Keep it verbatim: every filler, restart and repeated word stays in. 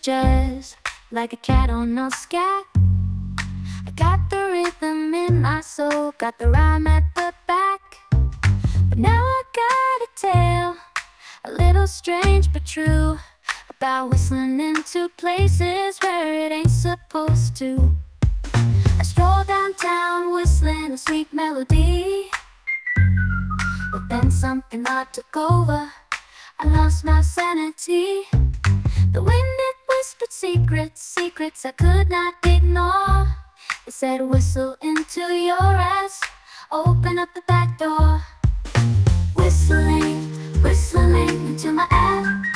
jazz, like a cat on a scat. I got the rhythm in my soul, got the rhyme at the back. But now I got a tale, a little strange but true, about whistling into places where it ain't supposed to. I stroll downtown whistling a sweet melody, but then something odd took over. I lost my sanity. The wind, it whispered secrets, secrets I could not ignore. It said, whistle into your ass, open up the back door. Whistling, whistling into my ass.